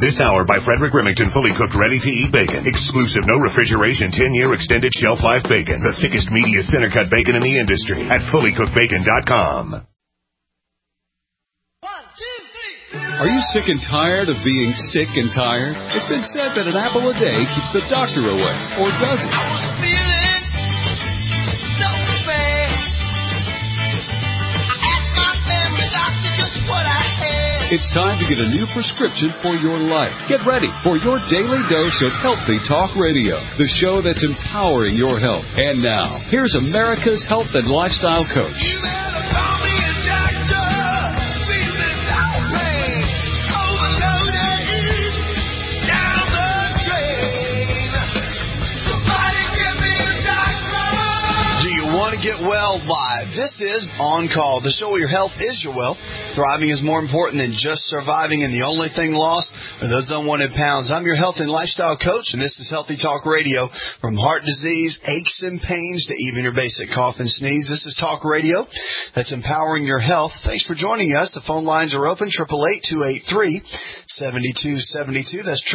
This hour by Frederick Remington, fully cooked, ready-to-eat bacon. Exclusive, no refrigeration, 10-year extended shelf life bacon. The thickest, meatiest center-cut bacon in the industry at fullycookedbacon.com. 1, 2, 3. Are you sick and tired of being sick and tired? It's been said that an apple a day keeps the doctor away, or does it? I was feeling so bad. I asked my family doctor just what I had. It's time to get a new prescription for your life. Get ready for your daily dose of Healthy Talk Radio, the show that's empowering your health. And now, here's America's health and lifestyle coach. You better call me a doctor. Feeling outraged, overloaded, down the drain. Somebody give me a doctor. Do you want to get well live? This is On Call, the show where your health is your wealth. Thriving is more important than just surviving, and the only thing lost are those unwanted pounds. I'm your health and lifestyle coach, and this is Healthy Talk Radio. From heart disease, aches and pains, to even your basic cough and sneeze, this is Talk Radio that's empowering your health. Thanks for joining us. The phone lines are open, 888-283-7272. That's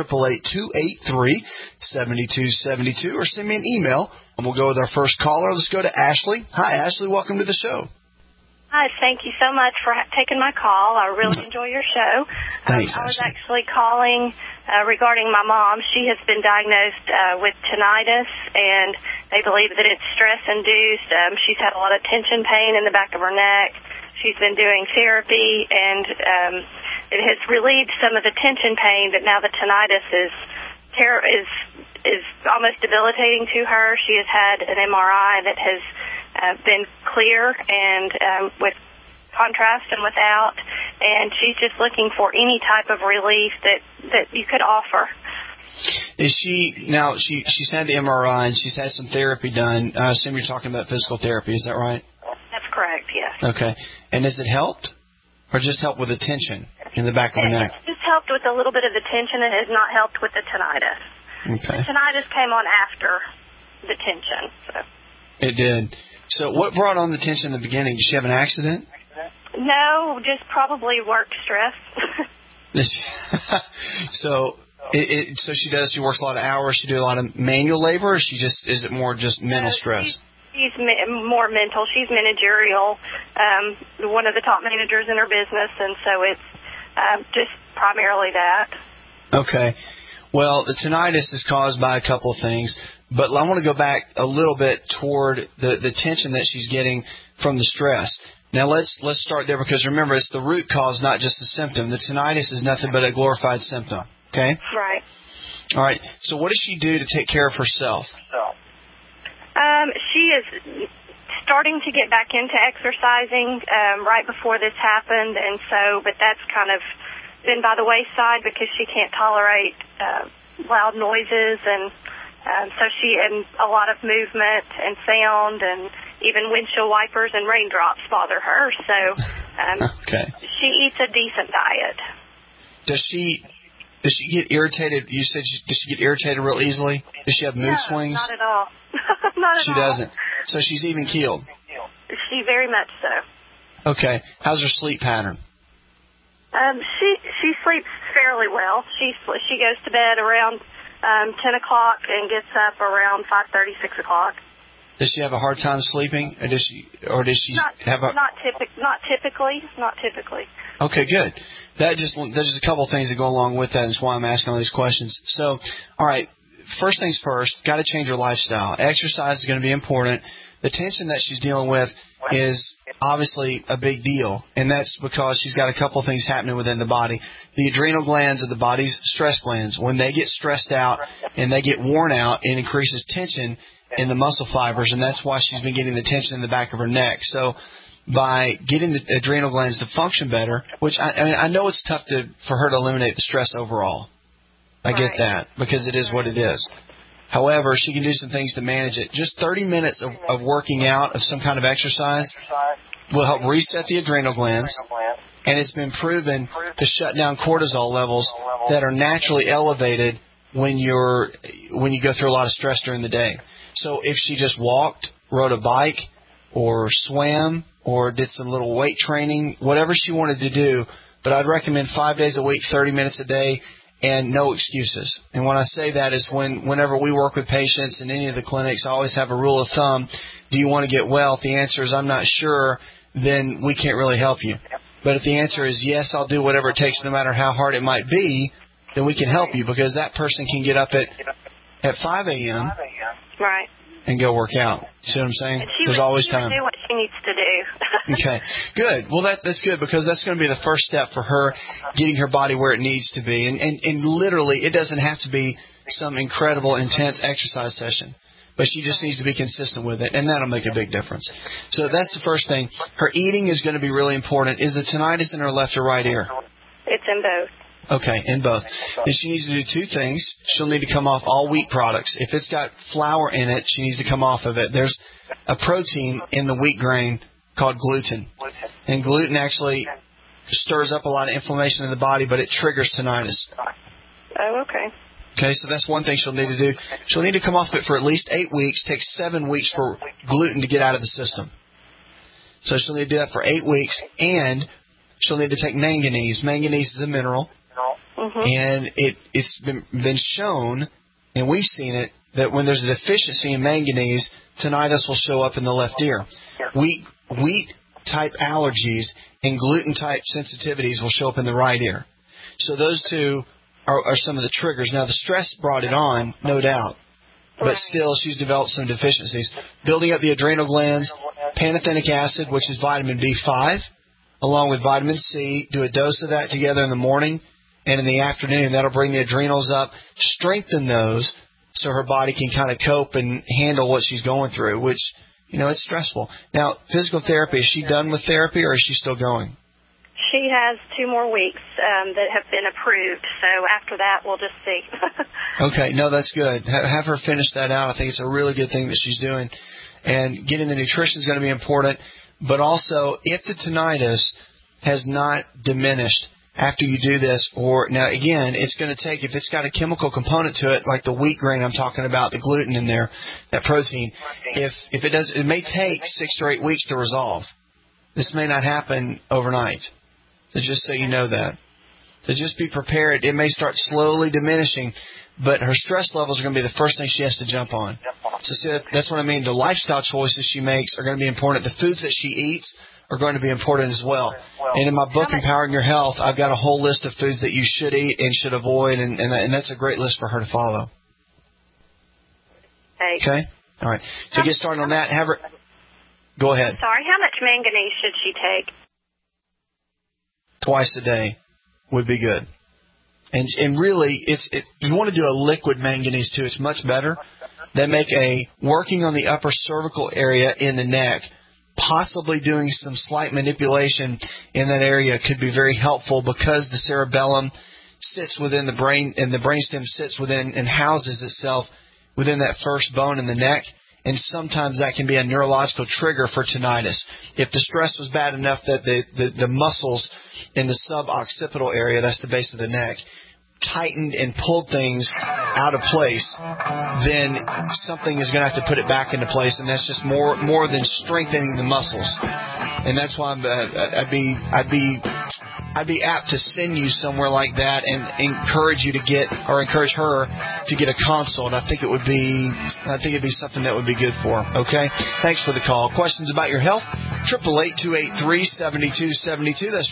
888-283-7272. Or send me an email, and we'll go with our first caller. Let's go to Ashley. Hi, Ashley. Welcome to the show. Hi, thank you so much for taking my call. I really enjoy your show. Thanks, I was actually calling regarding my mom. She has been diagnosed with tinnitus, and they believe that it's stress-induced. She's had a lot of tension pain in the back of her neck. She's been doing therapy, and it has relieved some of the tension pain, but now the tinnitus is almost debilitating to her. She has had an MRI that has been clear and with contrast and without, and she's just looking for any type of relief that you could offer. Is she now? She's had the MRI and she's had some therapy done. I assume you're talking about physical therapy. Is that right? That's correct. Yes. Okay. And has it helped, or just helped with the tension in the back of her neck? It's just helped with a little bit of the tension. It has not helped with the tinnitus. Okay. The tinnitus came on after the tension. So. It did. So what brought on the tension in the beginning? Did she have an accident? No, just probably work stress. So she works a lot of hours. She do a lot of manual labor, or is it more just mental stress? She's more mental. She's managerial, one of the top managers in her business, and so it's just primarily that. Okay. Well, the tinnitus is caused by a couple of things, but I want to go back a little bit toward the tension that she's getting from the stress. Now, let's start there, because remember, it's the root cause, not just the symptom. The tinnitus is nothing but a glorified symptom, okay? Right. All right. So what does she do to take care of herself? She is starting to get back into exercising right before this happened, and so, but that's kind of been by the wayside because she can't tolerate loud noises, and so and a lot of movement and sound, and even windshield wipers and raindrops bother her. So okay. She eats a decent diet. Does she get irritated? You said does she get irritated real easily? Does she have mood swings? Not at all. Not at all. She doesn't. So she's even keeled. She very much so. Okay. How's her sleep pattern? She sleeps fairly well. She goes to bed around 10 o'clock and gets up around 5:30, 6 o'clock. Does she have a hard time sleeping, or does she have a... Not typically. Okay, good. There's just a couple of things that go along with that, and that's why I'm asking all these questions. So, all right, first things first, got to change her lifestyle. Exercise is going to be important. The tension that she's dealing with is obviously a big deal, and that's because she's got a couple of things happening within the body. The adrenal glands are the body's stress glands. When they get stressed out and they get worn out, it increases tension in the muscle fibers, and that's why she's been getting the tension in the back of her neck. So by getting the adrenal glands to function better, which I know it's tough for her to eliminate the stress overall. I get that, because it is what it is. However, she can do some things to manage it. Just 30 minutes of working out, of some kind of exercise, will help reset the adrenal glands, and it's been proven to shut down cortisol levels that are naturally elevated when you go through a lot of stress during the day. So if she just walked, rode a bike, or swam, or did some little weight training, whatever she wanted to do, but I'd recommend 5 days a week, 30 minutes a day, and no excuses. And when I say that is whenever we work with patients in any of the clinics, I always have a rule of thumb. Do you want to get well? If the answer is I'm not sure, then we can't really help you. But if the answer is yes, I'll do whatever it takes no matter how hard it might be, then we can help you, because that person can get up at 5 a.m. Right. and go work out. You see what I'm saying? There's always time. She would do what she needs to do. Okay, good. Well, that's good, because that's going to be the first step for her getting her body where it needs to be. And literally, it doesn't have to be some incredible, intense exercise session, but she just needs to be consistent with it, and that'll make a big difference. So that's the first thing. Her eating is going to be really important. Is the tinnitus in her left or right ear? It's in both. Okay, in both. Then she needs to do two things. She'll need to come off all wheat products. If it's got flour in it, she needs to come off of it. There's a protein in the wheat grain called gluten. And gluten actually stirs up a lot of inflammation in the body, but it triggers tinnitus. Oh, okay. Okay, so that's one thing she'll need to do. She'll need to come off it for at least 8 weeks. It takes 7 weeks for gluten to get out of the system. So she'll need to do that for 8 weeks, and she'll need to take manganese. Manganese is a mineral. And it's been shown, and we've seen it, that when there's a deficiency in manganese, tinnitus will show up in the left ear. Wheat-type allergies and gluten-type sensitivities will show up in the right ear. So those two are some of the triggers. Now, the stress brought it on, no doubt, but still she's developed some deficiencies. Building up the adrenal glands, pantothenic acid, which is vitamin B5, along with vitamin C, do a dose of that together in the morning and in the afternoon. That'll bring the adrenals up, strengthen those so her body can kind of cope and handle what she's going through, which, it's stressful. Now, physical therapy, is she done with therapy or is she still going? She has 2 more weeks that have been approved, so after that we'll just see. Okay, no, that's good. Have her finish that out. I think it's a really good thing that she's doing. And getting the nutrition is going to be important, but also if the tinnitus has not diminished after you do this, now again, it's going to take, if it's got a chemical component to it, like the wheat grain I'm talking about, the gluten in there, that protein, if it does, it may take 6 to 8 weeks to resolve. This may not happen overnight. So just so you know that. So just be prepared. It may start slowly diminishing, but her stress levels are going to be the first thing she has to jump on. So see, that's what I mean. The lifestyle choices she makes are going to be important. The foods that she eats are going to be important as well. And in my book, Empowering Your Health, I've got a whole list of foods that you should eat and should avoid, and that's a great list for her to follow. Okay? All right. So get started on that. Have her... Go ahead. Sorry, how much manganese should she take? Twice a day would be good. And really, you want to do a liquid manganese too. It's much better. They make working on the upper cervical area in the neck, possibly doing some slight manipulation in that area could be very helpful, because the cerebellum sits within the brain, and the brainstem sits within and houses itself within that first bone in the neck. And sometimes that can be a neurological trigger for tinnitus. If the stress was bad enough that the muscles in the suboccipital area, that's the base of the neck, tightened and pulled things out of place, then something is going to have to put it back into place, and that's just more than strengthening the muscles. And that's why I'd be apt to send you somewhere like that and encourage her to get a consult. I think it'd be something that would be good for her. Okay? Thanks for the call. Questions about your health? 888-283-7272. That's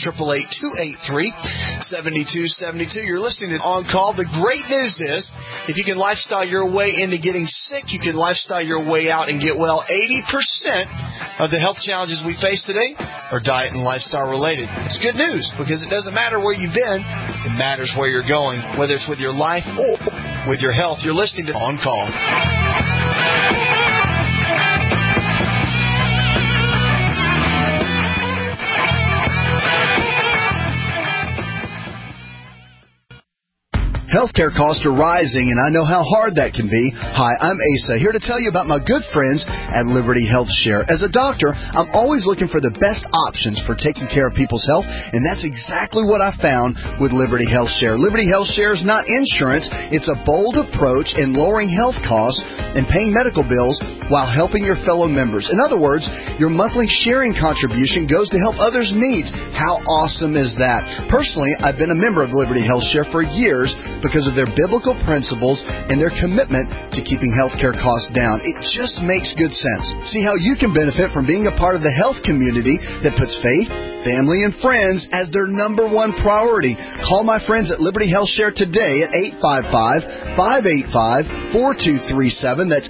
888-283-7272. You're listening to On Call. The great news is, if you can lifestyle your way into getting sick, you can lifestyle your way out and get well. 80% of the health challenges we face today are diet and lifestyle related. It's good news, because it doesn't matter where you've been, it matters where you're going, whether it's with your life or with your health. You're listening to On Call. Healthcare costs are rising, and I know how hard that can be. Hi, I'm Asa, here to tell you about my good friends at Liberty Health Share. As a doctor, I'm always looking for the best options for taking care of people's health, and that's exactly what I found with Liberty Health Share. Liberty Health Share is not insurance. It's a bold approach in lowering health costs and paying medical bills while helping your fellow members. In other words, your monthly sharing contribution goes to help others' needs. How awesome is that? Personally, I've been a member of Liberty Health Share for years because of their biblical principles and their commitment to keeping healthcare costs down. It just makes good sense. See how you can benefit from being a part of the health community that puts faith, family, and friends as their number one priority. Call my friends at Liberty Health Share today at 855-585-4237. That's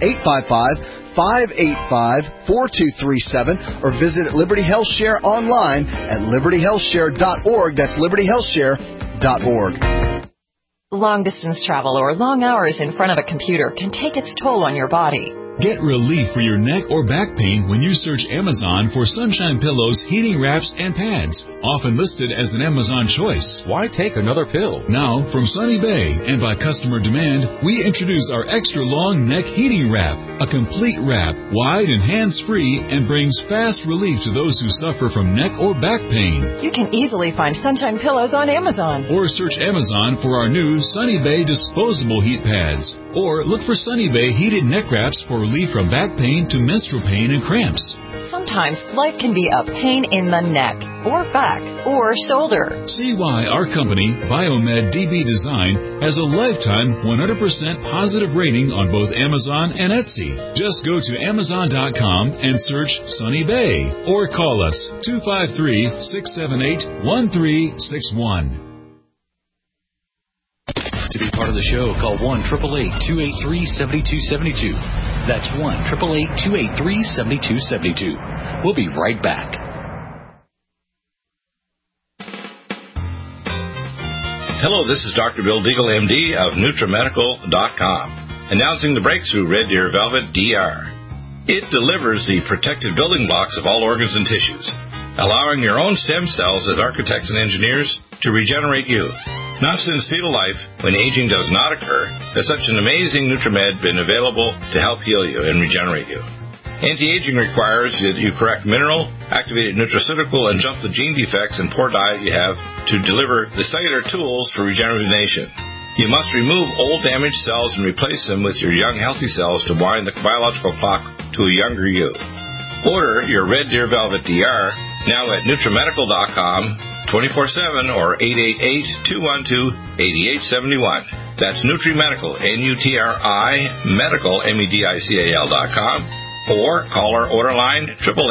855-585-4237, or visit Liberty Health Share online at libertyhealthshare.org. That's libertyhealthshare.org. Long-distance travel or long hours in front of a computer can take its toll on your body. Get relief for your neck or back pain when you search Amazon for Sunshine Pillows, heating wraps, and pads, often listed as an Amazon choice. Why take another pill? Now, from Sunny Bay and by customer demand, we introduce our extra long neck heating wrap, a complete wrap, wide and hands-free, and brings fast relief to those who suffer from neck or back pain. You can easily find Sunshine Pillows on Amazon. Or search Amazon for our new Sunny Bay disposable heat pads. Or look for Sunny Bay heated neck wraps for relief from back pain to menstrual pain and cramps. Sometimes life can be a pain in the neck, or back, or shoulder. See why our company, Biomed DB Design, has a lifetime 100% positive rating on both Amazon and Etsy. Just go to Amazon.com and search Sunny Bay, or call us 253-678-1361. To be part of the show, call 1-888-283-7272. That's 1-888-283-7272. We'll be right back. Hello, this is Dr. Bill Deagle, MD of NutriMedical.com, announcing the breakthrough Red Deer Velvet DR. It delivers the protected building blocks of all organs and tissues, allowing your own stem cells as architects and engineers to regenerate you. Not since fetal life, when aging does not occur, has such an amazing NutriMed been available to help heal you and regenerate you. Anti-aging requires that you correct mineral, activated nutraceutical, and jump the gene defects and poor diet you have to deliver the cellular tools for regeneration. You must remove old damaged cells and replace them with your young healthy cells to wind the biological clock to a younger you. Order your Red Deer Velvet DR now at NutriMedical.com 24/7 or 888-212-8871. That's NutriMedical, N-U-T-R-I, Medical, MEDICAL.com, or call our order line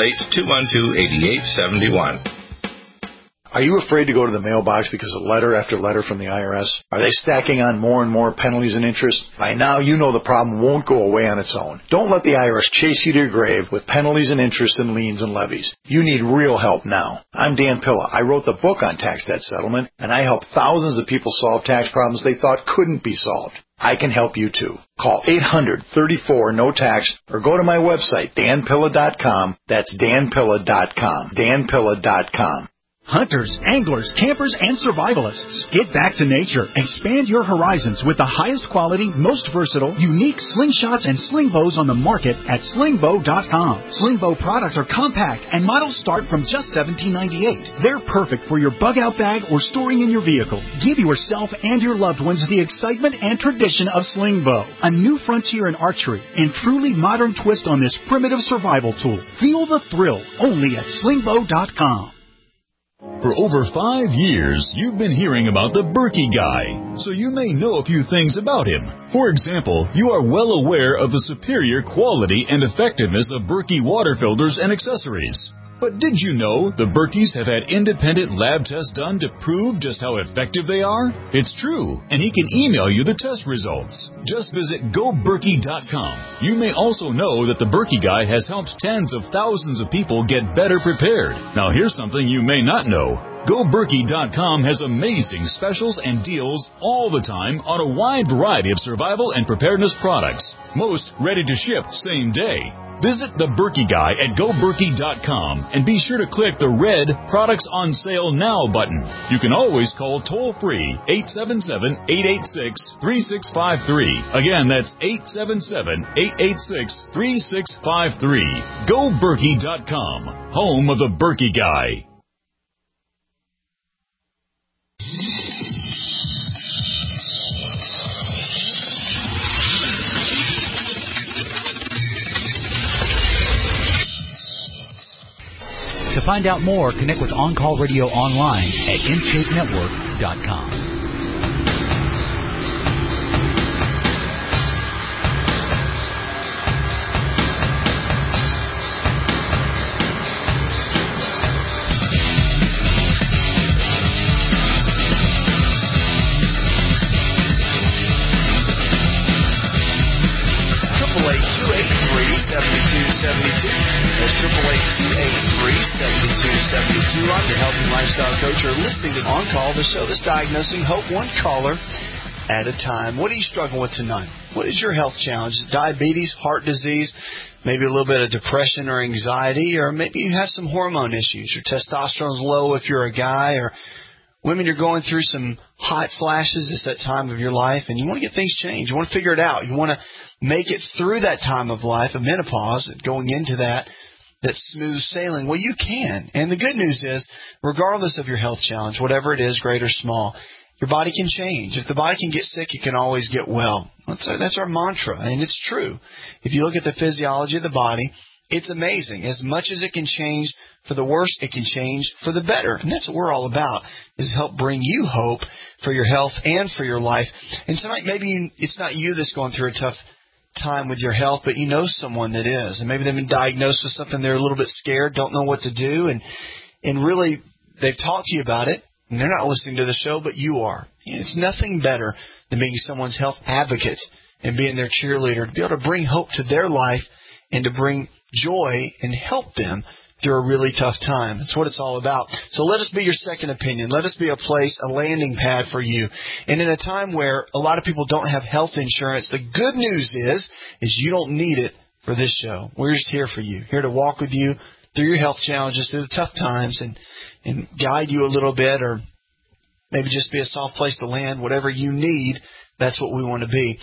888-212-8871. Are you afraid to go to the mailbox because of letter after letter from the IRS? Are they stacking on more and more penalties and interest? By now, you know the problem won't go away on its own. Don't let the IRS chase you to your grave with penalties and interest and liens and levies. You need real help now. I'm Dan Pilla. I wrote the book on tax debt settlement, and I help thousands of people solve tax problems they thought couldn't be solved. I can help you too. Call 800-34-NO-TAX or go to my website, danpilla.com. That's danpilla.com. danpilla.com. Hunters, anglers, campers, and survivalists. Get back to nature. Expand your horizons with the highest quality, most versatile, unique slingshots and sling bows on the market at slingbow.com. Slingbow products are compact and models start from just $17.98. They're perfect for your bug-out bag or storing in your vehicle. Give yourself and your loved ones the excitement and tradition of Slingbow, a new frontier in archery and truly modern twist on this primitive survival tool. Feel the thrill only at slingbow.com. For over 5 years, you've been hearing about the Berkey Guy, so you may know a few things about him. For example, you are well aware of the superior quality and effectiveness of Berkey water filters and accessories. But did you know the Berkeys have had independent lab tests done to prove just how effective they are? It's true, and he can email you the test results. Just visit GoBerkey.com. You may also know that the Berkey Guy has helped tens of thousands of people get better prepared. Now here's something you may not know. GoBerkey.com has amazing specials and deals all the time on a wide variety of survival and preparedness products. Most ready to ship same day. Visit the Berkey Guy at GoBerkey.com and be sure to click the red Products on Sale Now button. You can always call toll-free 877-886-3653. Again, that's 877-886-3653. GoBerkey.com, home of the Berkey Guy. To find out more, connect with On Call Radio online at InShapeNetwork.com. I'm your health and lifestyle coach. You're listening to On Call, the show that's diagnosing hope one caller at a time. What are you struggling with tonight? What is your health challenge? Diabetes, heart disease, maybe a little bit of depression or anxiety, or maybe you have some hormone issues. Your testosterone's low if you're a guy, or women, you're going through some hot flashes. It's that time of your life, and you want to get things changed. You want to figure it out. You want to make it through that time of life, of menopause, going into that smooth sailing. Well, you can. And the good news is, regardless of your health challenge, whatever it is, great or small, your body can change. If the body can get sick, it can always get well. That's our mantra, and it's true. If you look at the physiology of the body, it's amazing. As much as it can change for the worse, it can change for the better. And that's what we're all about, is help bring you hope for your health and for your life. And tonight, maybe it's not you that's going through a tough time with your health, but you know someone that is, and maybe they've been diagnosed with something, they're a little bit scared, don't know what to do, and really they've talked to you about it, and they're not listening to the show, but you are. It's nothing better than being someone's health advocate and being their cheerleader, to be able to bring hope to their life and to bring joy and help them through a really tough time. That's what it's all about. So let us be your second opinion. Let us be a place, a landing pad for you. And in a time where a lot of people don't have health insurance, the good news is you don't need it for this show. We're just here for you, here to walk with you through your health challenges, through the tough times, and guide you a little bit, or maybe just be a soft place to land. Whatever you need, that's what we want to be.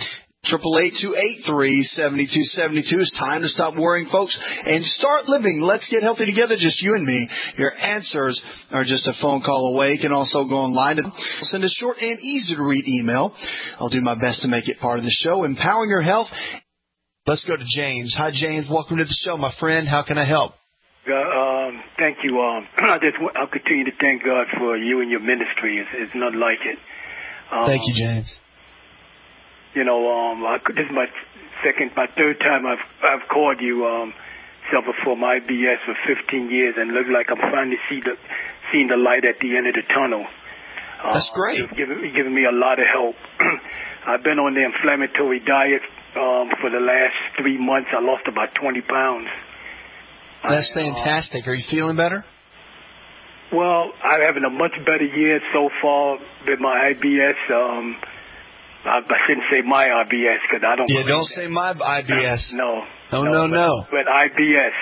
888-283-7272. It's time to stop worrying, folks, and start living. Let's get healthy together, just you and me. Your answers are just a phone call away. You can also go online and send a short and easy-to-read email. I'll do my best to make it part of the show. Empowering your health. Let's go to James. Hi, James. Welcome to the show, my friend. How can I help? Thank you. I'll continue to thank God for you and your ministry. It's not like it. Thank you, James. You know, this is my third time I've called you. Suffered from IBS for 15 years, and look like I'm finally seeing the light at the end of the tunnel. That's great. It's giving me a lot of help. I've been on the inflammatory diet for the last 3 months. I lost about 20 pounds. That's fantastic. Are you feeling better? Well, I'm having a much better year so far with my IBS. I shouldn't say my IBS because I don't. Yeah, don't say my IBS. No. But IBS.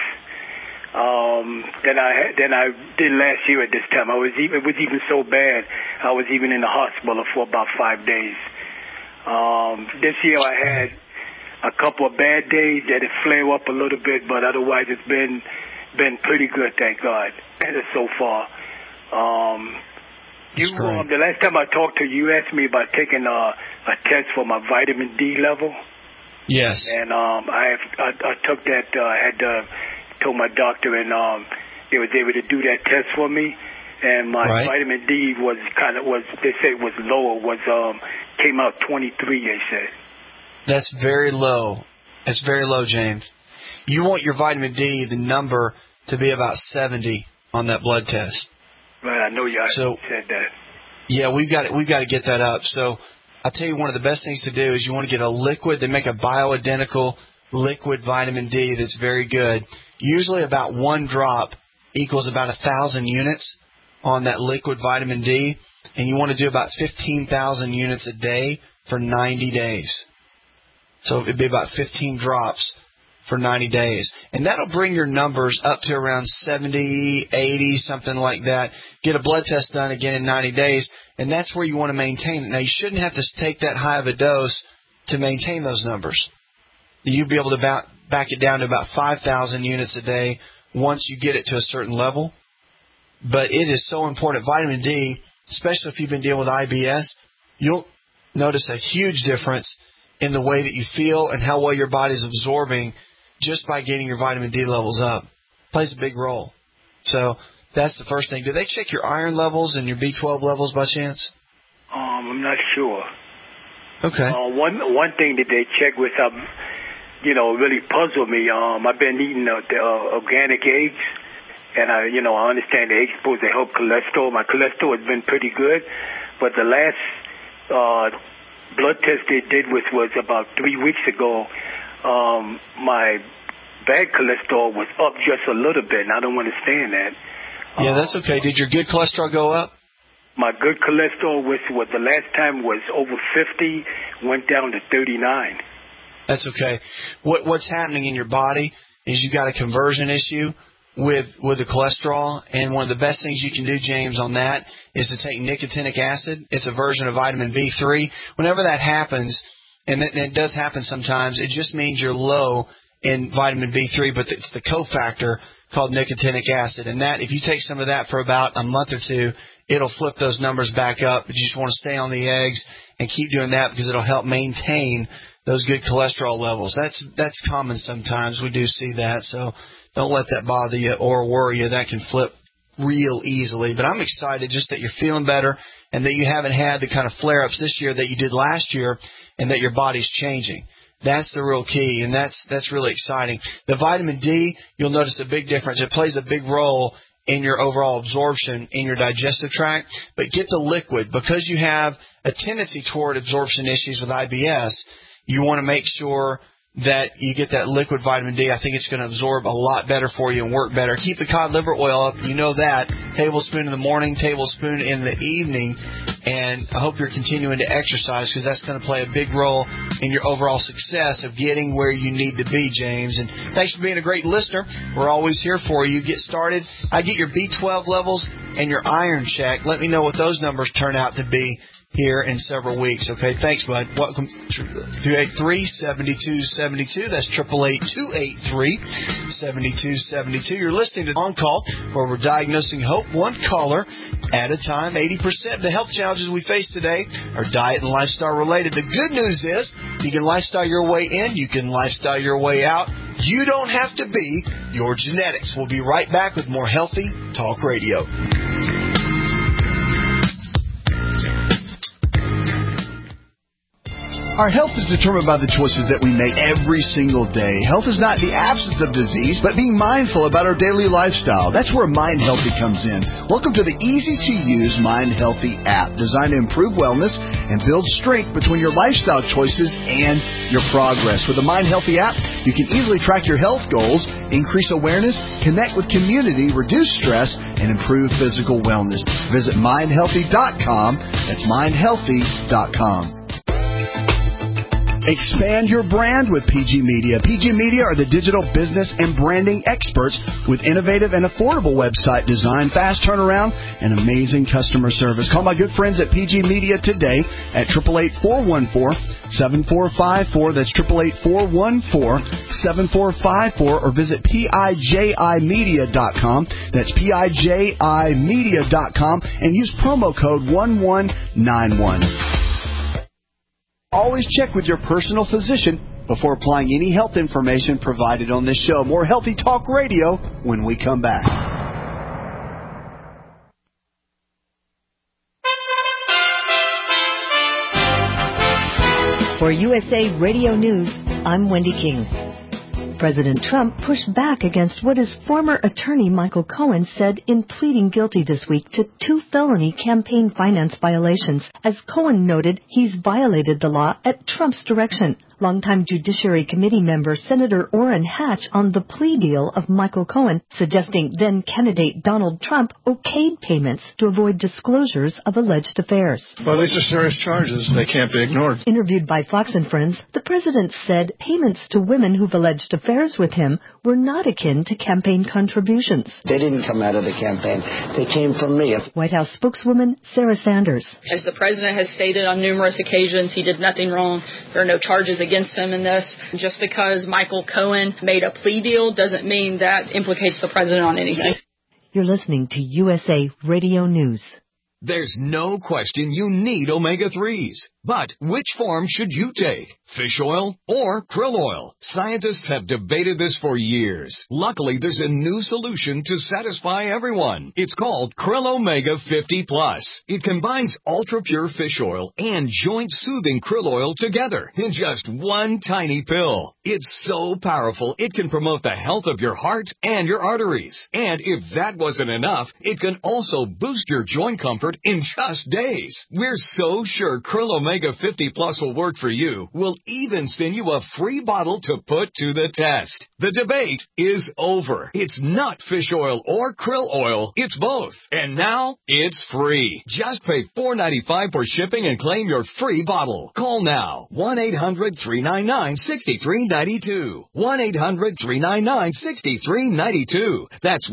Than I did last year at this time. It was even so bad. I was even in the hospital for about 5 days. This year I had a couple of bad days that it flare up a little bit, but otherwise it's been pretty good, thank God, so far. The last time I talked to you, you asked me about taking a test for my vitamin D level. Yes. And I took that. I had told my doctor, and they was able to do that test for me. And my vitamin D they said it was lower. Came out 23. They said. That's very low. That's very low, James. You want your vitamin D, the number, to be about 70 on that blood test. Right, I know you said that. Yeah, we've got to get that up. So I'll tell you, one of the best things to do is you want to get a liquid. They make a bioidentical liquid vitamin D that's very good. Usually about 1 drop equals about 1,000 units on that liquid vitamin D, and you want to do about 15,000 units a day for 90 days. So it'd be about 15 drops for 90 days. And that'll bring your numbers up to around 70, 80, something like that. Get a blood test done again in 90 days, and that's where you want to maintain it. Now, you shouldn't have to take that high of a dose to maintain those numbers. You'll be able to back it down to about 5,000 units a day once you get it to a certain level. But it is so important. Vitamin D, especially if you've been dealing with IBS, you'll notice a huge difference in the way that you feel and how well your body's absorbing just by getting your vitamin D levels up. It plays a big role. So that's the first thing. Do they check your iron levels and your B12 levels by chance? I'm not sure. Okay. One thing that they check with, really puzzled me. I've been eating the organic eggs, and I understand the eggs supposed to help cholesterol. My cholesterol has been pretty good, but the last blood test they did was about 3 weeks ago. My bad cholesterol was up just a little bit, and I don't understand that. Yeah, that's okay. Did your good cholesterol go up? My good cholesterol was the last time was over 50, went down to 39. That's okay. What's happening in your body is you got a conversion issue with the cholesterol, and one of the best things you can do, James, on that is to take nicotinic acid. It's a version of vitamin B3. Whenever that happens, and it does happen sometimes, it just means you're low in vitamin B3, but it's the cofactor called nicotinic acid. And that, if you take some of that for about a month or two, it'll flip those numbers back up. But you just want to stay on the eggs and keep doing that because it'll help maintain those good cholesterol levels. That's common sometimes. We do see that, so don't let that bother you or worry you. That can flip real easily. But I'm excited just that you're feeling better and that you haven't had the kind of flare-ups this year that you did last year and that your body's changing. That's the real key, and that's really exciting. The vitamin D, you'll notice a big difference. It plays a big role in your overall absorption in your digestive tract, but get the liquid. Because you have a tendency toward absorption issues with IBS, you want to make sure that you get that liquid vitamin D. I think it's going to absorb a lot better for you and work better. Keep the cod liver oil up. You know that. Tablespoon in the morning, tablespoon in the evening. And I hope you're continuing to exercise because that's going to play a big role in your overall success of getting where you need to be, James. And thanks for being a great listener. We're always here for you. Get started. I get your B12 levels and your iron check. Let me know what those numbers turn out to be here in several weeks. Okay, thanks, bud. Welcome to 283-7272. That's 888-283-7272. You're listening to On Call, where we're diagnosing hope one caller at a time. 80% of the health challenges we face today are diet and lifestyle related. The good news is you can lifestyle your way in, you can lifestyle your way out. You don't have to be your genetics. We'll be right back with more Healthy Talk Radio. Our health is determined by the choices that we make every single day. Health is not the absence of disease, but being mindful about our daily lifestyle. That's where Mind Healthy comes in. Welcome to the easy-to-use Mind Healthy app, designed to improve wellness and build strength between your lifestyle choices and your progress. With the Mind Healthy app, you can easily track your health goals, increase awareness, connect with community, reduce stress, and improve physical wellness. Visit mindhealthy.com. That's mindhealthy.com. Expand your brand with PG Media. PG Media are the digital business and branding experts with innovative and affordable website design, fast turnaround, and amazing customer service. Call my good friends at PG Media today at 888-414-7454. That's 888-414-7454, or visit PIJImedia.com. That's PIJImedia.com and use promo code 1191. Always check with your personal physician before applying any health information provided on this show. More Healthy Talk Radio when we come back. For USA Radio News, I'm Wendy King. President Trump pushed back against what his former attorney Michael Cohen said in pleading guilty this week to 2 felony campaign finance violations. As Cohen noted, he's violated the law at Trump's direction. Longtime Judiciary Committee member Senator Orrin Hatch on the plea deal of Michael Cohen, suggesting then-candidate Donald Trump okayed payments to avoid disclosures of alleged affairs. Well, these are serious charges. They can't be ignored. Interviewed by Fox and Friends, the president said payments to women who've alleged affairs with him were not akin to campaign contributions. They didn't come out of the campaign. They came from me. White House spokeswoman Sarah Sanders. As the president has stated on numerous occasions, he did nothing wrong. There are no charges against him in this. Just because Michael Cohen made a plea deal doesn't mean that implicates the president on anything. You're listening to USA Radio News. There's no question you need omega-3s. But which form should you take? Fish oil or krill oil? Scientists have debated this for years. Luckily, there's a new solution to satisfy everyone. It's called Krill Omega 50 Plus. It combines ultra-pure fish oil and joint-soothing krill oil together in just one tiny pill. It's so powerful, it can promote the health of your heart and your arteries. And if that wasn't enough, it can also boost your joint comfort in just days. We're so sure Krill Omega 50 Plus will work for you. We'll even send you a free bottle to put to the test. The debate is over. It's not fish oil or krill oil. It's both. And now it's free. Just pay $4.95 for shipping and claim your free bottle. Call now. 1-800-399-6392. 1-800-399-6392. That's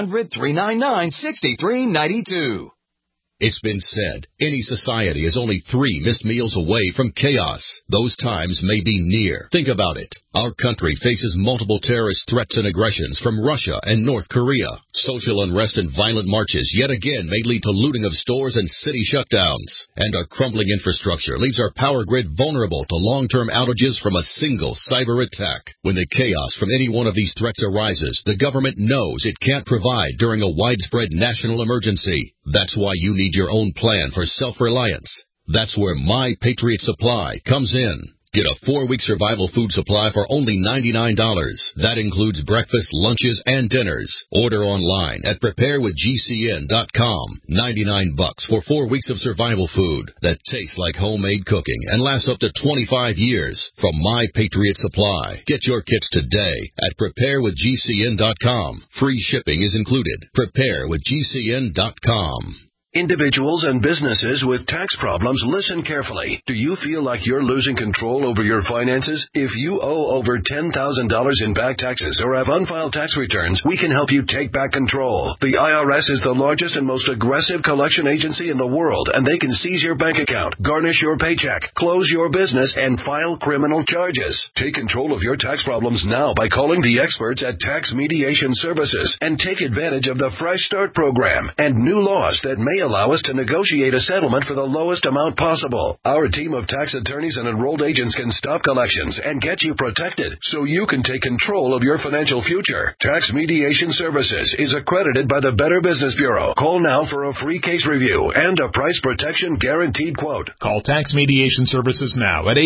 1-800-399-6392. It's been said, any society is only 3 missed meals away from chaos. Those times may be near. Think about it. Our country faces multiple terrorist threats and aggressions from Russia and North Korea. Social unrest and violent marches yet again may lead to looting of stores and city shutdowns. And our crumbling infrastructure leaves our power grid vulnerable to long-term outages from a single cyber attack. When the chaos from any one of these threats arises, the government knows it can't provide during a widespread national emergency. That's why you need your own plan for self-reliance. That's where My Patriot Supply comes in. Get a 4-week survival food supply for only $99. That includes breakfast, lunches, and dinners. Order online at preparewithgcn.com. $99 for 4 weeks of survival food that tastes like homemade cooking and lasts up to 25 years from My Patriot Supply. Get your kits today at preparewithgcn.com. Free shipping is included. Preparewithgcn.com. Individuals and businesses with tax problems, listen carefully. Do you feel like you're losing control over your finances? If you owe over $10,000 in back taxes or have unfiled tax returns, we can help you take back control. The IRS is the largest and most aggressive collection agency in the world, and they can seize your bank account, garnish your paycheck, close your business, and file criminal charges. Take control of your tax problems now by calling the experts at Tax Mediation Services and take advantage of the Fresh Start program and new laws that may allow us to negotiate a settlement for the lowest amount possible. Our team of tax attorneys and enrolled agents can stop collections and get you protected so you can take control of your financial future. Tax Mediation Services is accredited by the Better Business Bureau. Call now for a free case review and a price protection guaranteed quote. Call Tax Mediation Services now at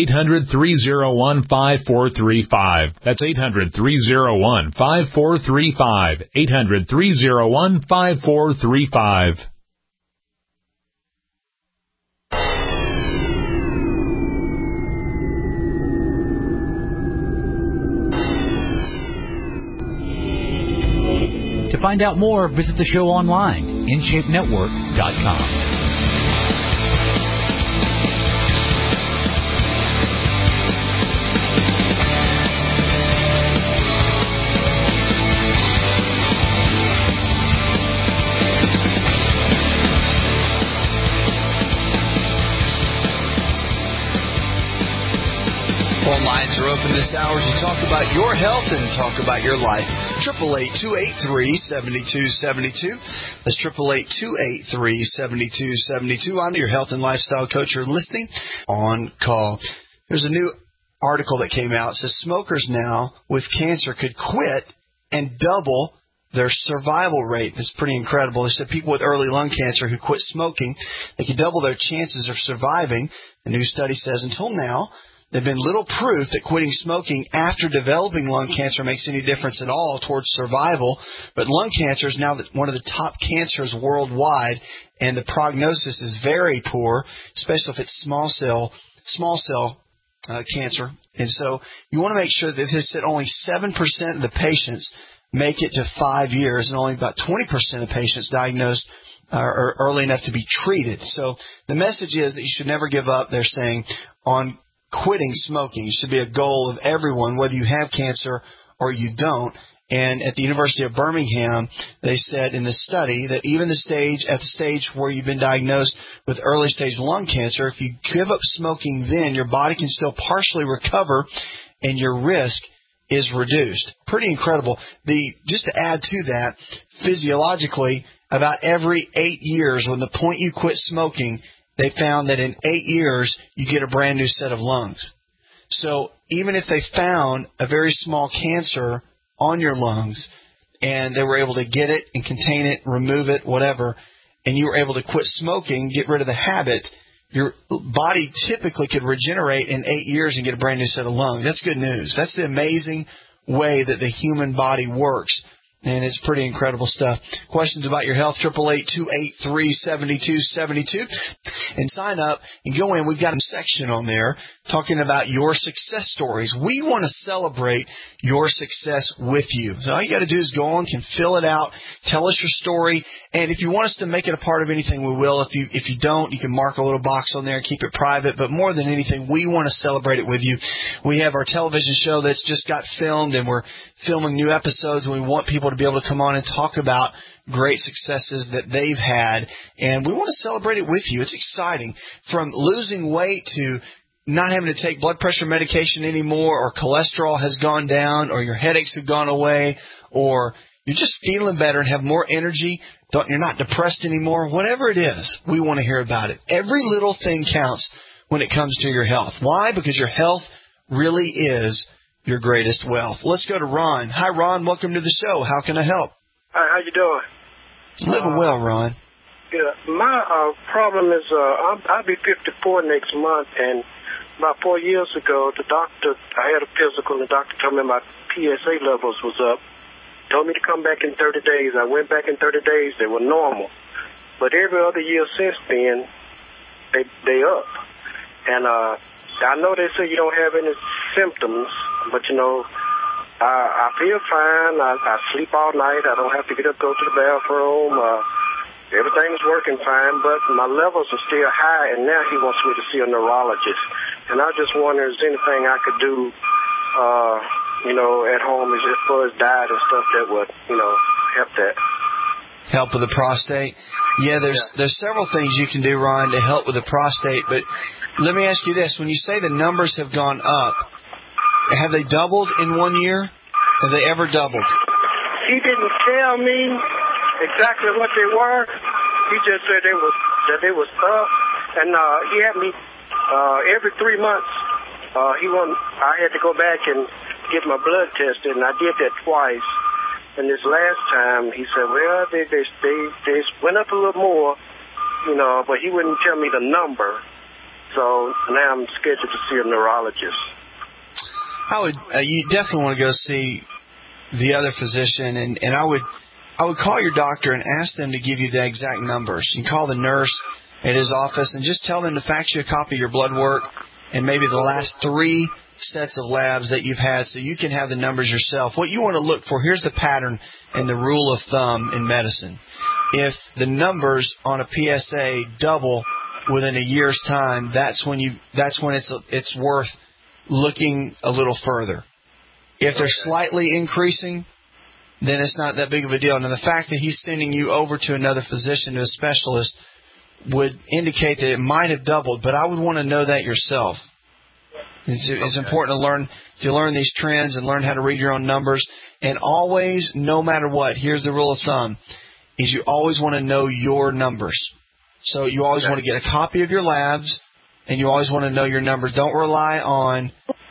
800-301-5435. That's 800-301-5435. 800-301-5435. To find out more, visit the show online, InShapeNetwork.com. Phone lines are open this hour to talk about your health and talk about your life. 888-283-7272. That's 888-283-7272. I'm your health and lifestyle coach. You're listening on call. There's a new article that came out. It says smokers now with cancer could quit and double their survival rate. That's pretty incredible. They said people with early lung cancer who quit smoking, they could double their chances of surviving. The new study says until now, there has been little proof that quitting smoking after developing lung cancer makes any difference at all towards survival. But lung cancer is now one of the top cancers worldwide, and the prognosis is very poor, especially if it's small cell cancer. And so you want to make sure that this said only 7% of the patients make it to 5 years, and only about 20% of patients diagnosed are early enough to be treated. So the message is that you should never give up, they're saying, on quitting smoking. It should be a goal of everyone, whether you have cancer or you don't. And at the University of Birmingham, they said in the study that even at the stage where you've been diagnosed with early stage lung cancer, if you give up smoking then, your body can still partially recover and your risk is reduced. Pretty incredible. Just to add to that, physiologically, about every 8 years, when the point you quit smoking, they found that in 8 years, you get a brand new set of lungs. So even if they found a very small cancer on your lungs and they were able to get it and contain it, remove it, whatever, and you were able to quit smoking, get rid of the habit, your body typically could regenerate in 8 years and get a brand new set of lungs. That's good news. That's the amazing way that the human body works. And it's pretty incredible stuff. Questions about your health, 888-283-7272. And sign up and go in. We've got a section on there talking about your success stories. We want to celebrate your success with you. So all you got to do is go on, can fill it out, tell us your story. And if you want us to make it a part of anything, we will. If you don't, you can mark a little box on there, keep it private. But more than anything, we want to celebrate it with you. We have our television show that's just got filmed, and we're filming new episodes, and we want people to be able to come on and talk about great successes that they've had, and we want to celebrate it with you. It's exciting. From losing weight to not having to take blood pressure medication anymore, or cholesterol has gone down, or your headaches have gone away, or you're just feeling better and have more energy, you're not depressed anymore, whatever it is, we want to hear about it. Every little thing counts when it comes to your health. Why? Because your health really is your greatest wealth. Let's go to Ron. Hi, Ron. Welcome to the show. How can I help? Hi, how you doing? Living well, Ron. Good. My problem is I'll be 54 next month, and about 4 years ago, I had a physical, and the doctor told me my PSA levels was up. Told me to come back in 30 days. I went back in 30 days. They were normal. But every other year since then, they up. And I know they say you don't have any symptoms, but, I feel fine. I sleep all night. I don't have to get up, go to the bathroom. Everything's working fine, but my levels are still high, and now he wants me to see a neurologist. And I just wonder, is there anything I could do, at home as far as diet and stuff that would, help that? Help with the prostate? Yeah, there's several things you can do, Ron, to help with the prostate, but let me ask you this. When you say the numbers have gone up, have they doubled in 1 year? Have they ever doubled? He didn't tell me exactly what they were. He just said they was up, and he had me every 3 months. I had to go back and get my blood tested, and I did that twice. And this last time, he said, well, they went up a little more, but he wouldn't tell me the number. So now I'm scheduled to see a neurologist. You definitely want to go see the other physician, and I would call your doctor and ask them to give you the exact numbers. You can call the nurse at his office and just tell them to fax you a copy of your blood work and maybe the last 3 sets of labs that you've had so you can have the numbers yourself. What you want to look for, here's the pattern and the rule of thumb in medicine. If the numbers on a PSA double within a year's time, that's when it's worth looking a little further. If they're slightly increasing, then it's not that big of a deal. Now, the fact that he's sending you over to another physician, to a specialist, would indicate that it might have doubled, but I would want to know that yourself. It's important to learn these trends and learn how to read your own numbers. And always, no matter what, here's the rule of thumb, is you always want to know your numbers. So you always want to get a copy of your labs, and you always want to know your numbers. Don't rely on,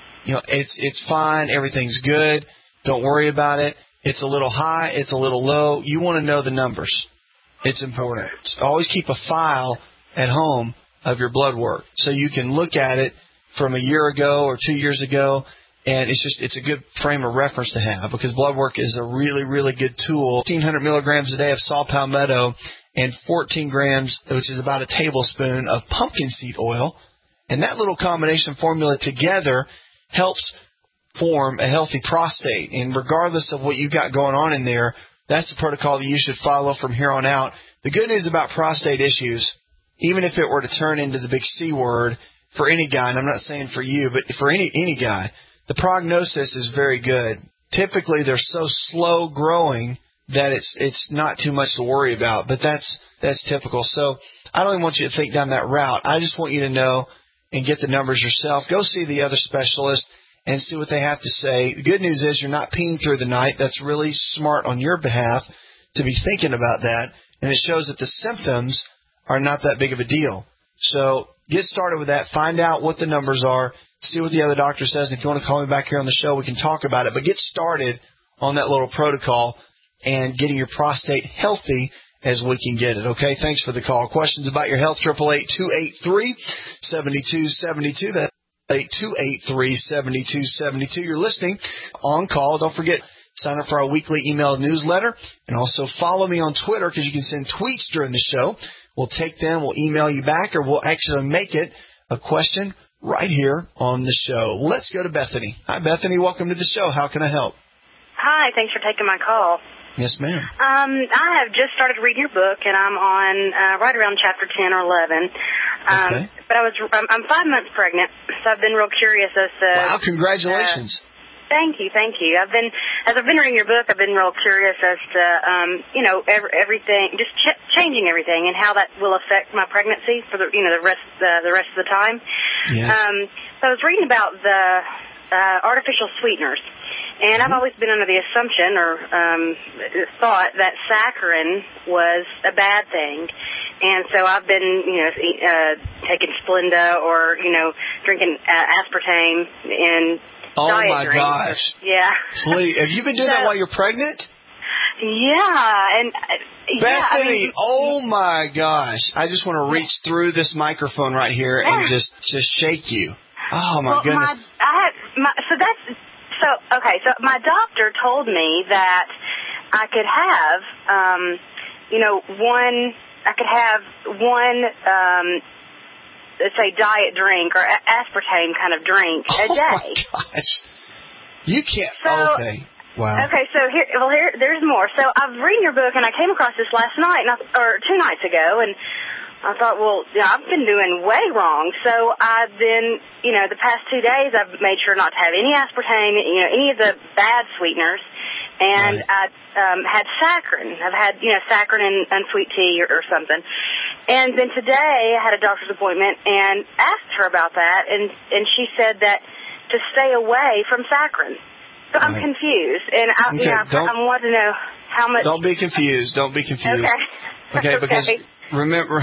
it's fine, everything's good, don't worry about it. It's a little high, it's a little low. You want to know the numbers. It's important. So always keep a file at home of your blood work so you can look at it from a year ago or 2 years ago, and it's a good frame of reference to have, because blood work is a really, really good tool. 1,500 milligrams a day of saw palmetto and 14 grams, which is about a tablespoon, of pumpkin seed oil, and that little combination formula together helps form a healthy prostate. And regardless of what you've got going on in there, that's the protocol that you should follow from here on out. The good news about prostate issues, even if it were to turn into the big C word for any guy, and I'm not saying for you, but for any guy, the prognosis is very good. Typically, they're so slow growing that it's not too much to worry about, but that's typical. So I don't even want you to think down that route. I just want you to know and get the numbers yourself. Go see the other specialist and see what they have to say. The good news is you're not peeing through the night. That's really smart on your behalf to be thinking about that, and it shows that the symptoms are not that big of a deal. So get started with that. Find out what the numbers are. See what the other doctor says. And if you want to call me back here on the show, we can talk about it. But get started on that little protocol and getting your prostate healthy as we can get it. Okay, thanks for the call. Questions about your health, 888-283-7272. That's 888-283-7272. You're listening on call. Don't forget, sign up for our weekly email newsletter, and also follow me on Twitter because you can send tweets during the show. We'll take them, we'll email you back, or we'll actually make it a question right here on the show. Let's go to Bethany. Hi, Bethany. Welcome to the show. How can I help? Hi. Thanks for taking my call. Yes, ma'am. I have just started reading your book, and I'm on right around chapter 10 or 11. Okay. But I'm 5 months pregnant, so I've been real curious as to. Wow! Congratulations. Thank you. As I've been reading your book, I've been real curious as to everything, just changing everything, and how that will affect my pregnancy for the rest of the time. Yes. So I was reading about the artificial sweeteners. And I've always been under the assumption or thought that saccharin was a bad thing. And so I've been, taking Splenda or, drinking aspartame in diet my drinks. Gosh. Yeah. Please. Have you been doing that while you're pregnant? Yeah. And Bethany, oh my gosh. I just want to reach through this microphone right here and just shake you. Oh my goodness. So my doctor told me that I could have, one, let's say diet drink or aspartame kind of drink a day. Oh my gosh. You can't, okay. Wow. Okay, so here, there's more. So I've read your book and I came across this last night, or 2 nights ago, and I thought, I've been doing way wrong. So I've been, the past 2 days, I've made sure not to have any aspartame, any of the bad sweeteners. And I had saccharin. I've had, saccharin and unsweet tea or something. And then today I had a doctor's appointment and asked her about that. And she said that to stay away from saccharin. So I'm confused. And I want to know how much. Don't be confused. Okay, because. Remember,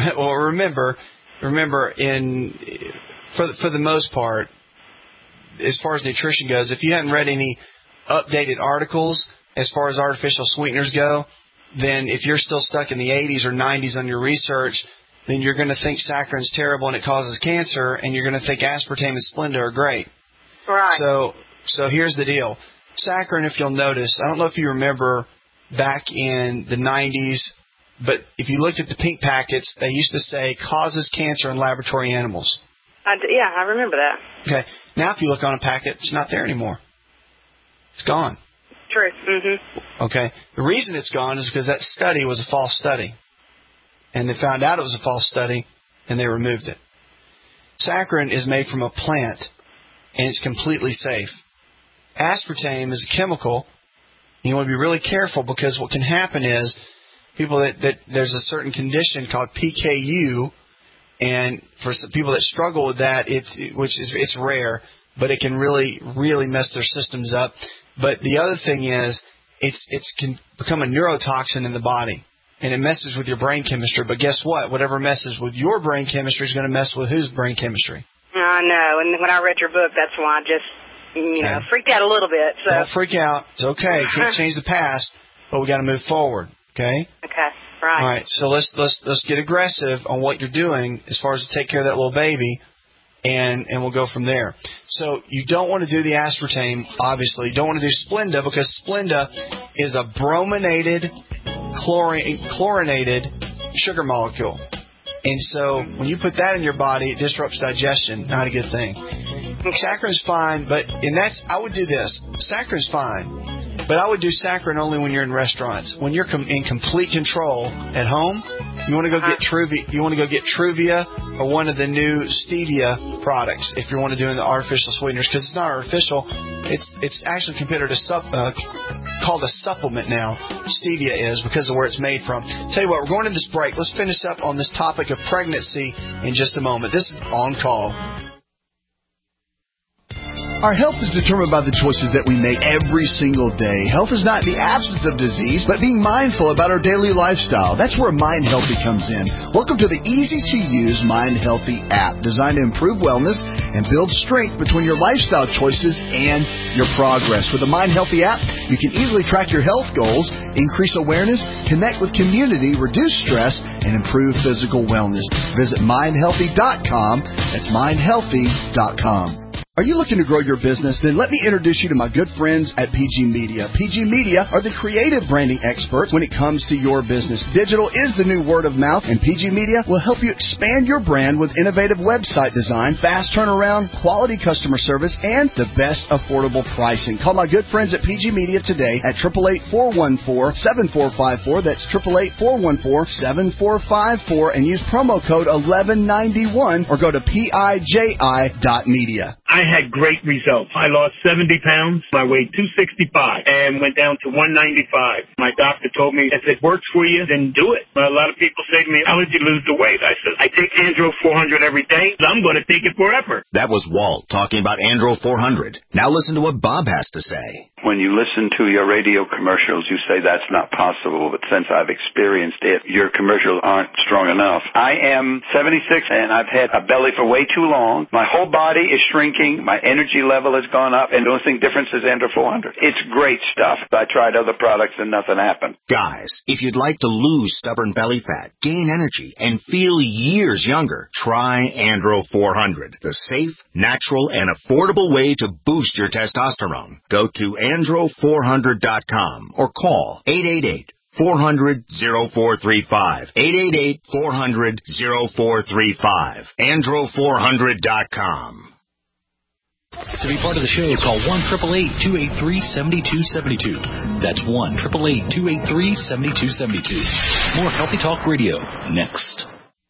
for the most part, as far as nutrition goes, if you haven't read any updated articles as far as artificial sweeteners go, then if you're still stuck in the 80s or 90s on your research, then you're going to think saccharin's terrible and it causes cancer, and you're going to think aspartame and Splenda are great. Right. So here's the deal. Saccharin, if you'll notice, I don't know if you remember back in the 90s, but if you looked at the pink packets, they used to say causes cancer in laboratory animals. I remember that. Okay. Now if you look on a packet, it's not there anymore. It's gone. True. Mm-hmm. Okay. The reason it's gone is because that study was a false study. And they found out it was a false study, and they removed it. Saccharin is made from a plant, and it's completely safe. Aspartame is a chemical, and you want to be really careful because what can happen is people that there's a certain condition called PKU, and for some people that struggle with that, it's rare, but it can really, really mess their systems up. But the other thing is, it can become a neurotoxin in the body, and it messes with your brain chemistry. But guess what? Whatever messes with your brain chemistry is going to mess with whose brain chemistry? I know, and when I read your book, that's why I just freaked out a little bit. So. Don't freak out. It's okay. Can't change the past, but we got to move forward. Okay. Okay. Right. All right. So let's get aggressive on what you're doing as far as to take care of that little baby, and we'll go from there. So you don't want to do the aspartame, obviously. You don't want to do Splenda because Splenda is a brominated, chlorinated sugar molecule. And so when you put that in your body, it disrupts digestion. Not a good thing. Saccharin's fine, I would do this. Saccharin's fine, but I would do saccharin only when you're in restaurants. When you're in complete control at home, you want to go get Truvia. You want to go get Truvia or one of the new stevia products if you want to do the artificial sweeteners, because it's not artificial. It's actually considered called a supplement now. Stevia is because of where it's made from. Tell you what, we're going to this break. Let's finish up on this topic of pregnancy in just a moment. This is On Call. Our health is determined by the choices that we make every single day. Health is not the absence of disease, but being mindful about our daily lifestyle. That's where Mind Healthy comes in. Welcome to the easy-to-use Mind Healthy app, designed to improve wellness and build strength between your lifestyle choices and your progress. With the Mind Healthy app, you can easily track your health goals, increase awareness, connect with community, reduce stress, and improve physical wellness. Visit mindhealthy.com. That's mindhealthy.com. Are you looking to grow your business? Then let me introduce you to my good friends at PG Media. PG Media are the creative branding experts when it comes to your business. Digital is the new word of mouth, and PG Media will help you expand your brand with innovative website design, fast turnaround, quality customer service, and the best affordable pricing. Call my good friends at PG Media today at 888-414-7454. That's 888-414-7454, and use promo code 1191 or go to PIJI.media. I had great results. I lost 70 pounds. I weighed 265 and went down to 195. My doctor told me, if it works for you, then do it. A lot of people say to me, how did you lose the weight? I said, I take Andro 400 every day. I'm going to take it forever. That was Walt talking about Andro 400. Now listen to what Bob has to say. When you listen to your radio commercials, you say that's not possible, but since I've experienced it, your commercials aren't strong enough. I am 76 and I've had a belly for way too long. My whole body is shrinking. My energy level has gone up, and the only thing difference is Andro 400. It's great stuff. I tried other products and nothing happened. Guys, if you'd like to lose stubborn belly fat, gain energy, and feel years younger, try Andro 400, the safe, natural, and affordable way to boost your testosterone. Go to Andro400.com or call 888-400-0435. 888-400-0435. Andro400.com. To be part of the show, call 1-888-283-7272. That's 1-888-283-7272. More Healthy Talk Radio next.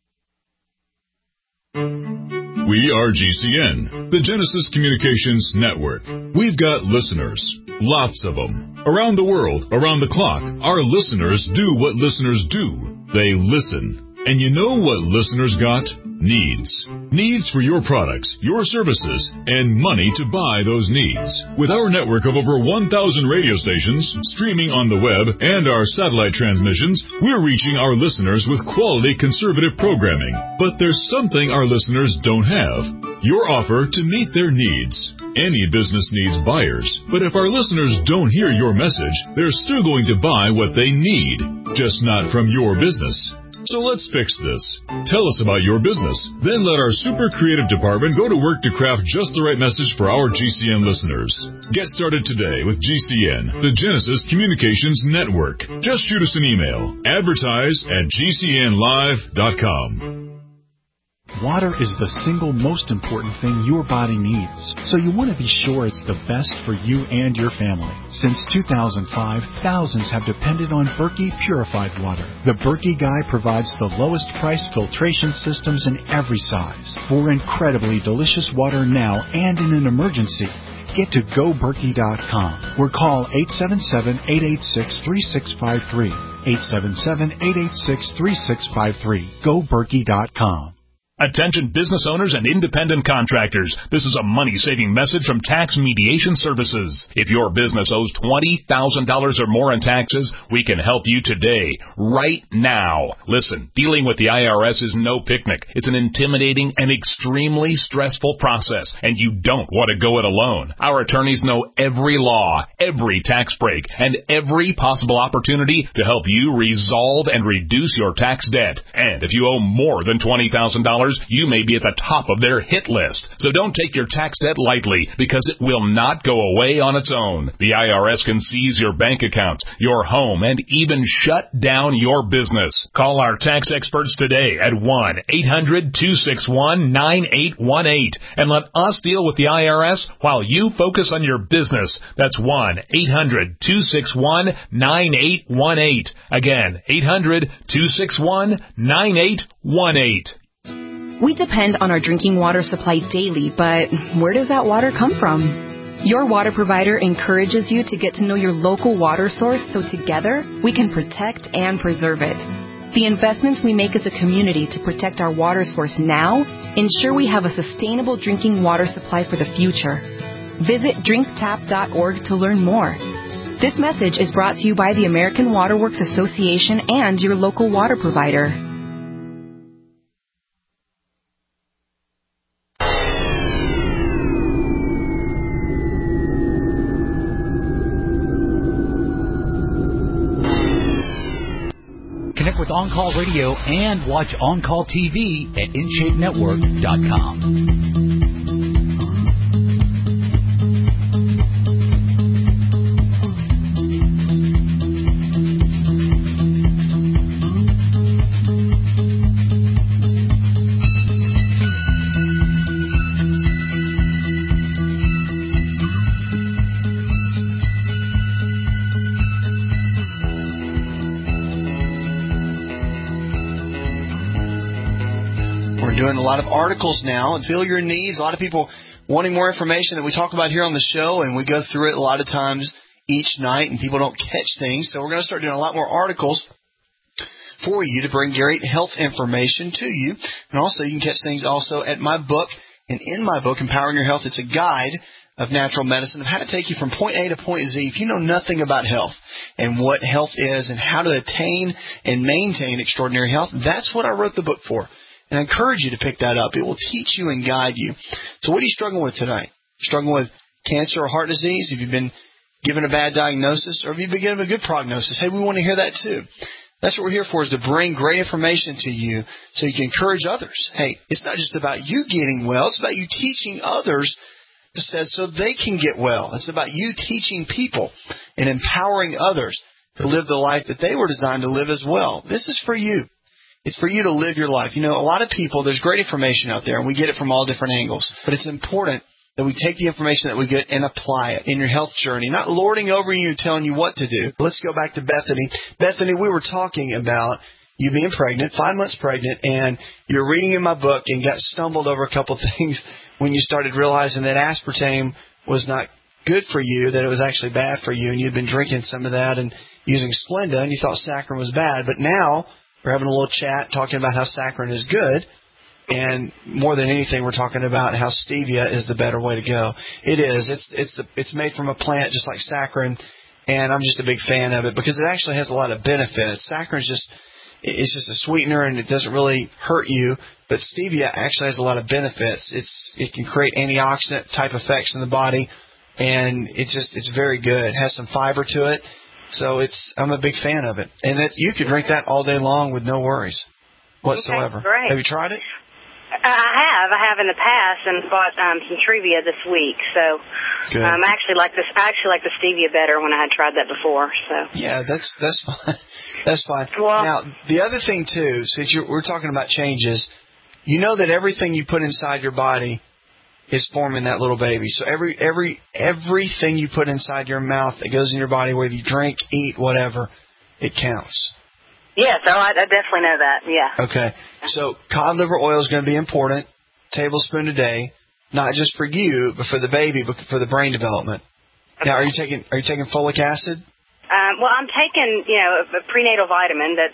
We are GCN, the Genesis Communications Network. We've got listeners, lots of them. Around the world, around the clock, our listeners do what listeners do. They listen. And you know what listeners got? Needs. Needs for your products, your services, and money to buy those needs. With our network of over 1,000 radio stations, streaming on the web, and our satellite transmissions, we're reaching our listeners with quality conservative programming. But there's something our listeners don't have. Your offer to meet their needs. Any business needs buyers, but if our listeners don't hear your message, they're still going to buy what they need, just not from your business. So let's fix this. Tell us about your business. Then let our super creative department go to work to craft just the right message for our GCN listeners. Get started today with GCN, the Genesis Communications Network. Just shoot us an email. Advertise@GCNlive.com. Water is the single most important thing your body needs, so you want to be sure it's the best for you and your family. Since 2005, thousands have depended on Berkey purified water. The Berkey Guy provides the lowest price filtration systems in every size. For incredibly delicious water now and in an emergency, get to GoBerkey.com or call 877-886-3653. 877-886-3653. GoBerkey.com. Attention business owners and independent contractors. This is a money-saving message from Tax Mediation Services. If your business owes $20,000 or more in taxes, we can help you today, right now. Listen, dealing with the IRS is no picnic. It's an intimidating and extremely stressful process, and you don't want to go it alone. Our attorneys know every law, every tax break, and every possible opportunity to help you resolve and reduce your tax debt. And if you owe more than $20,000, you may be at the top of their hit list. So don't take your tax debt lightly, because it will not go away on its own. The IRS can seize your bank accounts, your home, and even shut down your business. Call our tax experts today at 1-800-261-9818 and let us deal with the IRS while you focus on your business. That's 1-800-261-9818. Again, 800-261-9818. We depend on our drinking water supply daily, but where does that water come from? Your water provider encourages you to get to know your local water source so together we can protect and preserve it. The investments we make as a community to protect our water source now ensure we have a sustainable drinking water supply for the future. Visit drinktap.org to learn more. This message is brought to you by the American Water Works Association and your local water provider. Connect with On Call Radio and watch On Call TV at InShapeNetwork.com. Doing a lot of articles now and feel your needs. A lot of people wanting more information that we talk about here on the show, and we go through it a lot of times each night, and people don't catch things. So we're going to start doing a lot more articles for you to bring great health information to you. And also, you can catch things also at my book. And in my book, Empowering Your Health, it's a guide of natural medicine, of how to take you from point A to point Z. If you know nothing about health and what health is and how to attain and maintain extraordinary health, that's what I wrote the book for. And I encourage you to pick that up. It will teach you and guide you. So what are you struggling with tonight? Struggling with cancer or heart disease? Have you been given a bad diagnosis? Or have you been given a good prognosis? Hey, we want to hear that too. That's what we're here for, is to bring great information to you so you can encourage others. Hey, it's not just about you getting well. It's about you teaching others so they can get well. It's about you teaching people and empowering others to live the life that they were designed to live as well. This is for you. It's for you to live your life. You know, a lot of people, there's great information out there, and we get it from all different angles. But it's important that we take the information that we get and apply it in your health journey, not lording over you, telling you what to do. Let's go back to Bethany. Bethany, we were talking about you being pregnant, 5 months pregnant, and you're reading in my book and got stumbled over a couple things when you started realizing that aspartame was not good for you, that it was actually bad for you, and you'd been drinking some of that and using Splenda, and you thought saccharin was bad. But now we're having a little chat talking about how saccharin is good, and more than anything, we're talking about how stevia is the better way to go. It is. It's made from a plant just like saccharin, and I'm just a big fan of it because it actually has a lot of benefits. Saccharin is just a sweetener, and it doesn't really hurt you, but stevia actually has a lot of benefits. It can create antioxidant type effects in the body, and it's very good. It has some fiber to it. So I'm a big fan of it. And that you could drink that all day long with no worries whatsoever. Okay, great. Have you tried it? I have in the past, and bought some Truvia this week. So good. I actually like the stevia better when I had tried that before. So yeah, that's fine. That's fine. Well, now the other thing too, since we're talking about changes, you know that everything you put inside your body is forming that little baby. So everything you put inside your mouth that goes in your body, whether you drink, eat, whatever, it counts. Yes, I definitely know that. Yeah. Okay. So cod liver oil is going to be important, tablespoon a day, not just for you, but for the baby, but for the brain development. Okay. Now, are you taking folic acid? Well, I'm taking a prenatal vitamin that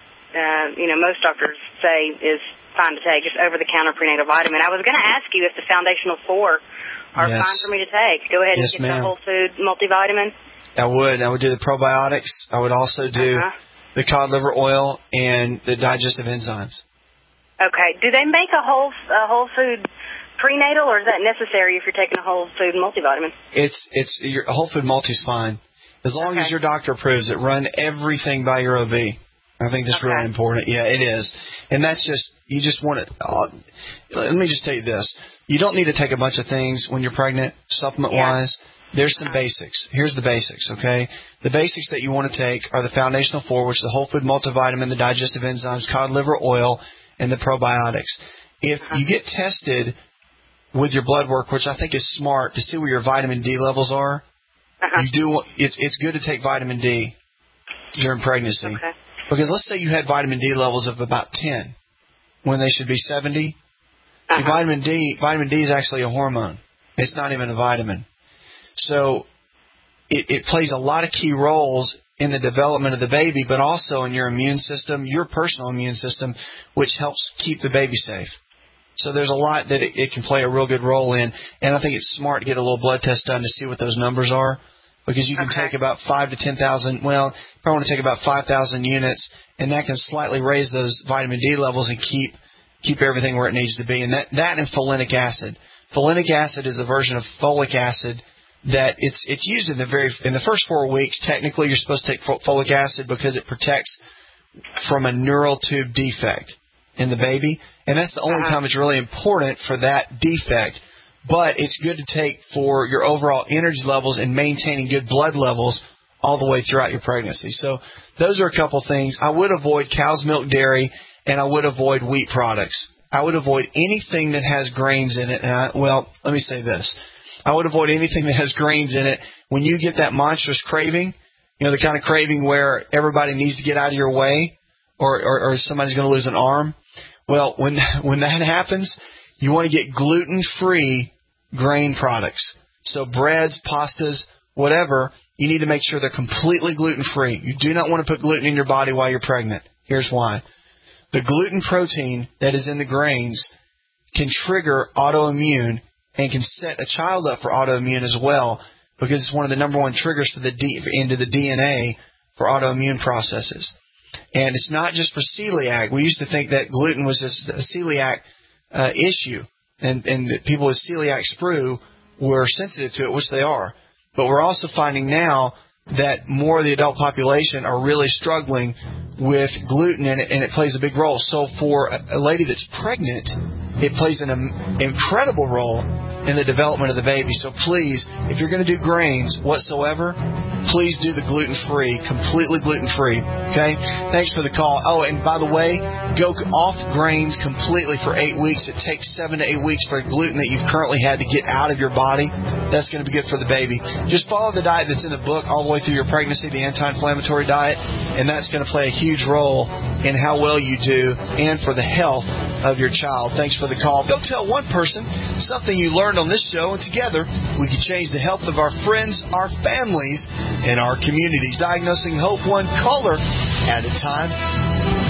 most doctors say is fine to take, just over-the-counter prenatal vitamin. I was going to ask you if the Foundational 4 are fine for me to take. Go ahead and get the Whole Food multivitamin. I would do the probiotics. I would also do the cod liver oil and the digestive enzymes. Okay. Do they make a whole food prenatal, or is that necessary if you're taking a whole food multivitamin? It's your whole food multi is fine as long as your doctor approves it. Run everything by your OB. I think that's really important. Yeah, it is. And that's you just want it. Let me just tell you this. You don't need to take a bunch of things when you're pregnant, supplement-wise. There's some basics. Here's the basics, okay? The basics that you want to take are the Foundational 4, which is the whole food multivitamin, the digestive enzymes, cod liver oil, and the probiotics. If you get tested with your blood work, which I think is smart, to see where your vitamin D levels are, it's good to take vitamin D during pregnancy. Okay. Because let's say you had vitamin D levels of about 10 when they should be 70. See, vitamin D is actually a hormone. It's not even a vitamin. So it plays a lot of key roles in the development of the baby, but also in your immune system, your personal immune system, which helps keep the baby safe. So there's a lot that it can play a real good role in, and I think it's smart to get a little blood test done to see what those numbers are, because you can take about 5,000 to 10,000. Well, you probably want to take about 5,000 units, and that can slightly raise those vitamin D levels and keep everything where it needs to be. And that and folinic acid. Folinic acid is a version of folic acid that it's used in the first 4 weeks. Technically, you're supposed to take folic acid because it protects from a neural tube defect in the baby, and that's the only time it's really important for that defect. But it's good to take for your overall energy levels and maintaining good blood levels all the way throughout your pregnancy. So those are a couple things. I would avoid cow's milk dairy, and I would avoid wheat products. I would avoid anything that has grains in it. Well, let me say this. I would avoid anything that has grains in it. When you get that monstrous craving, the kind of craving where everybody needs to get out of your way or somebody's going to lose an arm, well, when that happens, you want to get gluten-free grain products. So breads, pastas, whatever, you need to make sure they're completely gluten-free. You do not want to put gluten in your body while you're pregnant. Here's why. The gluten protein that is in the grains can trigger autoimmune and can set a child up for autoimmune as well, because it's one of the number one triggers for into the DNA for autoimmune processes. And it's not just for celiac. We used to think that gluten was just a celiac issue, and that people with celiac sprue were sensitive to it, which they are. But we're also finding now that more of the adult population are really struggling with gluten, and it plays a big role. So for a lady that's pregnant, it plays an incredible role in the development of the baby. So please, if you're going to do grains whatsoever, please do the gluten-free, completely gluten-free, okay? Thanks for the call. Oh, and by the way, go off grains completely for 8 weeks. It takes 7 to 8 weeks for gluten that you've currently had to get out of your body. That's going to be good for the baby. Just follow the diet that's in the book all the way through your pregnancy, the anti-inflammatory diet, and that's going to play a huge role in how well you do and for the health of your child. Thanks for the call. Go tell one person something you learned on this show, and together we can change the health of our friends, our families, and our communities. Diagnosing Hope, one caller at a time.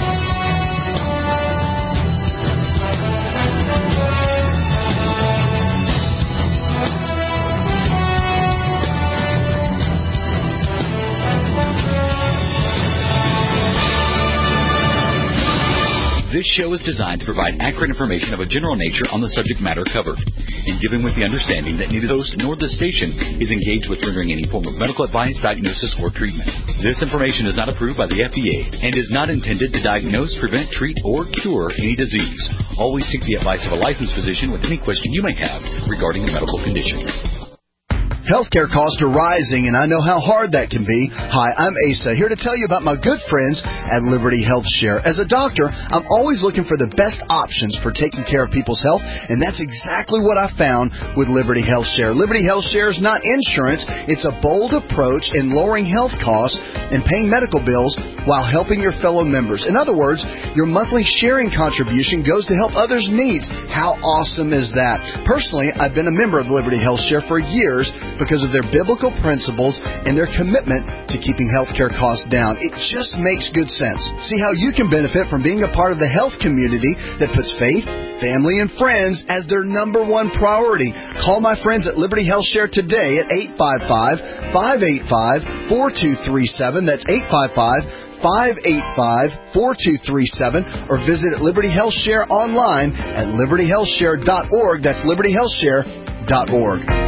This show is designed to provide accurate information of a general nature on the subject matter covered, and given with the understanding that neither the host nor the station is engaged with rendering any form of medical advice, diagnosis, or treatment. This information is not approved by the FDA and is not intended to diagnose, prevent, treat, or cure any disease. Always seek the advice of a licensed physician with any question you may have regarding a medical condition. Healthcare costs are rising, and I know how hard that can be. Hi, I'm Asa, here to tell you about my good friends at Liberty Health Share. As a doctor, I'm always looking for the best options for taking care of people's health, and that's exactly what I found with Liberty Health Share. Liberty Health Share is not insurance. It's a bold approach in lowering health costs and paying medical bills while helping your fellow members. In other words, your monthly sharing contribution goes to help others' needs. How awesome is that? Personally, I've been a member of Liberty Health Share for years because of their biblical principles and their commitment to keeping healthcare costs down. It just makes good sense. See how you can benefit from being a part of the health community that puts faith, family, and friends as their number one priority. Call my friends at Liberty Health Share today at 855-585-4237. That's 855-585-4237, or visit Liberty Health Share online at libertyhealthshare.org. That's libertyhealthshare.org.